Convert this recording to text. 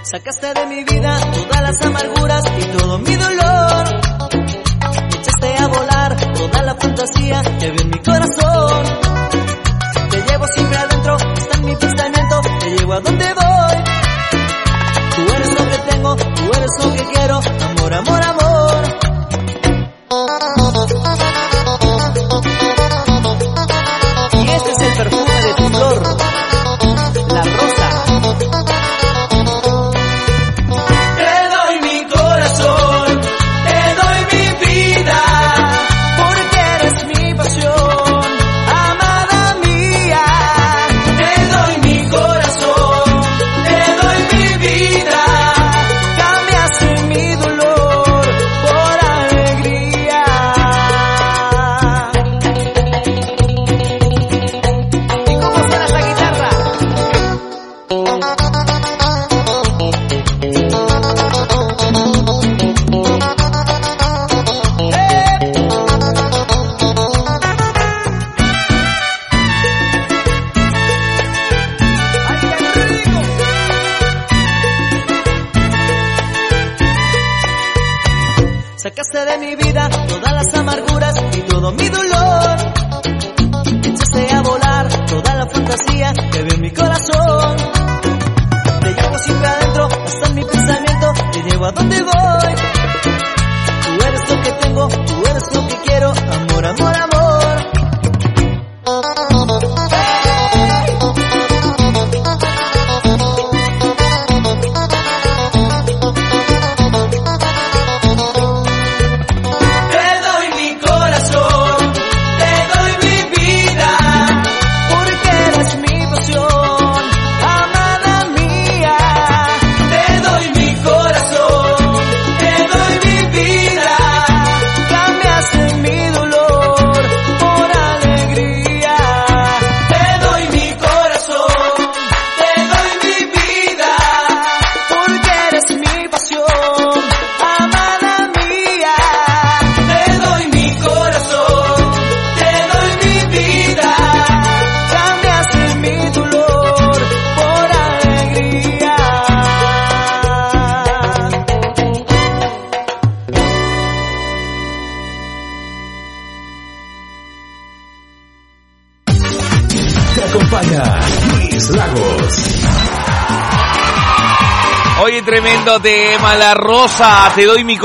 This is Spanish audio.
Sacaste de mi vida todas las amarguras y todo mi dolor. Me echaste a volar toda la fantasía que había en mi corazón. Te llevo siempre adentro, está en mi pensamiento, te llevo a donde voy. Tú eres lo que tengo, tú eres lo que quiero, amor, amor, amor. Y este es el perfume de tu flor, la rosa. Sacaste de mi vida todas las amarguras y todo mi dolor. Me echaste a volar toda la fantasía que había en mi corazón. Te llevo siempre adentro, hasta en mi pensamiento, te llevo a donde voy. Tú eres lo que tengo, tú eres lo que quiero, amor, amor, amor. Oye, tremendo tema, La Rosa, te doy mi corazón.